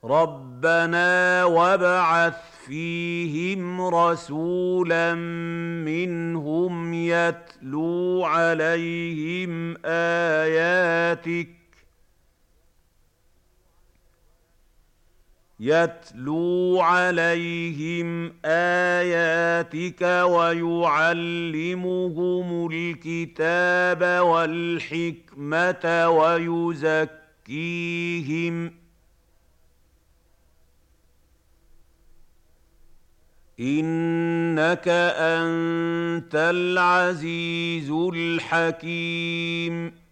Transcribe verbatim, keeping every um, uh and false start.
رَبَّنَا وَابْعَثْ فِيهِمْ رَسُولًا مِّنْهُمْ يَتْلُو عَلَيْهِمْ آيَاتِكَ يَتْلُو عَلَيْهِمْ آيَاتِكَ وَيُعَلِّمُهُمُ الْكِتَابَ وَالْحِكْمَةَ وَيُزَكِّيهِمْ ۚ إِنَّكَ أَنتَ الْعَزِيزُ الْحَكِيمُ